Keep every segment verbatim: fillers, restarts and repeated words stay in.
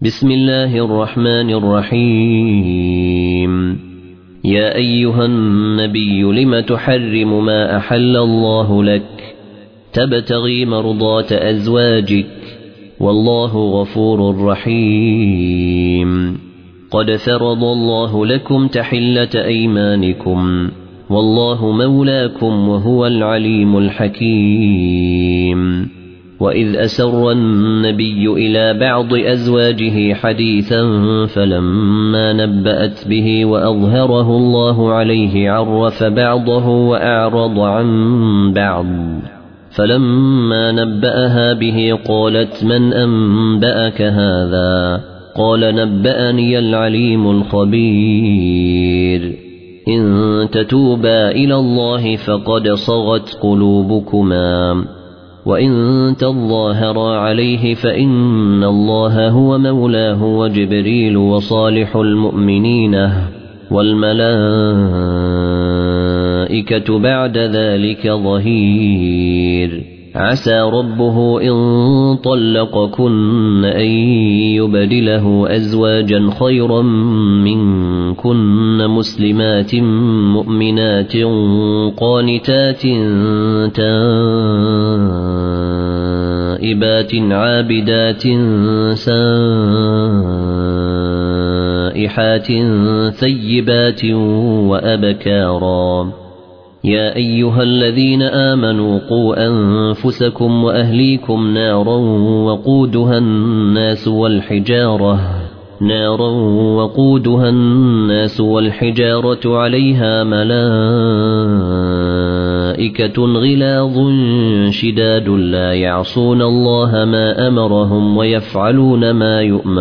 بسم الله الرحمن الرحيم. يا أيها النبي لم تحرم ما أحل الله لك تبتغي مرضات أزواجك والله غفور رحيم. قد فرض الله لكم تحلة أيمانكم والله مولاكم وهو العليم الحكيم. وإذ أسر النبي إلى بعض أزواجه حديثا فلما نبأت به وأظهره الله عليه عرف بعضه وأعرض عن بعض، فلما نبأها به قالت من أنبأك هذا؟ قال نبأني العليم الخبير. إن تتوبا إلى الله فقد صغت قلوبكما وإن تظاهرا عليه فإن الله هو مولاه وجبريل وصالح المؤمنين والملائكة بعد ذلك ظهير. عسى ربه إن طلقكن أن يبدله أزواجا خيرا منكن مسلمات مؤمنات قانتات تائبات عابدات سائحات ثيبات وأبكارا. يا أيها الذين آمنوا قوا أنفسكم وأهليكم نارا وقودها الناس والحجارة نارا وقودها الناس والحجارة عليها ملائكة غلاظ شداد لا يعصون الله ما أمرهم ويفعلون ما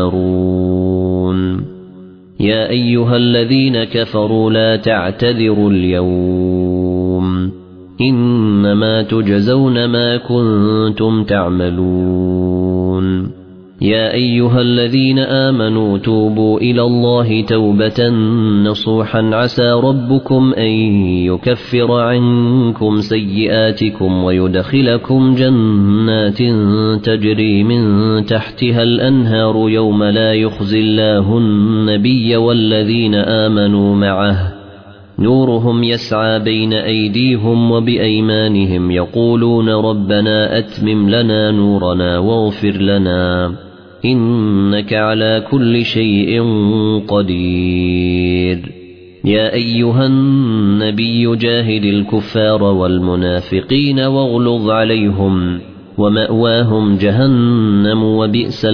يؤمرون. يا أيها الذين كفروا لا تعتذروا اليوم إنما تجزون ما كنتم تعملون. يا أيها الذين آمنوا توبوا إلى الله توبة نصوحا عسى ربكم أن يكفر عنكم سيئاتكم ويدخلكم جنات تجري من تحتها الأنهار يوم لا يخزي الله النبي والذين آمنوا معه نورهم يسعى بين أيديهم وبأيمانهم يقولون ربنا أتمم لنا نورنا واغفر لنا إنك على كل شيء قدير. يا أيها النبي جاهد الكفار والمنافقين واغلظ عليهم ومأواهم جهنم وبئس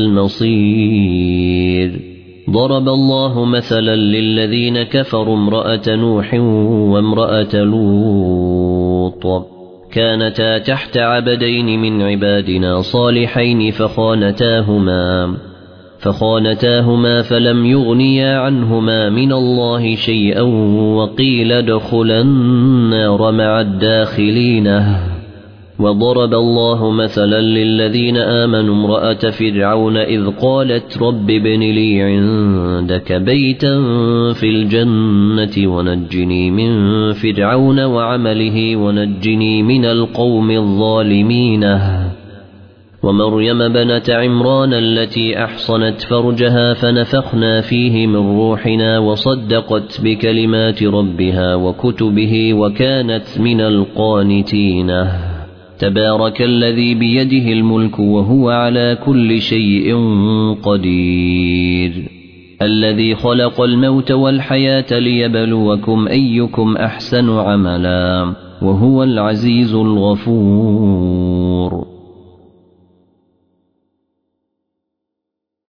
المصير. ضرب الله مثلا للذين كفروا امرأة نوح وامرأة لوط كانتا تحت عبدين من عبادنا صالحين فخانتاهما فخانتاهما فلم يغنيا عنهما من الله شيئا وقيل ادخلا النار مع الداخلين. وضرب الله مثلا للذين آمنوا امرأة فرعون إذ قالت رب ابن لي عندك بيتا في الجنة ونجني من فرعون وعمله ونجني من القوم الظالمين. ومريم بنت عمران التي أحصنت فرجها فنفخنا فيه من روحنا وصدقت بكلمات ربها وكتبه وكانت من القانتين. تبارك الذي بيده الملك وهو على كل شيء قدير. الذي خلق الموت والحياة ليبلوكم أيكم أحسن عملا وهو العزيز الغفور.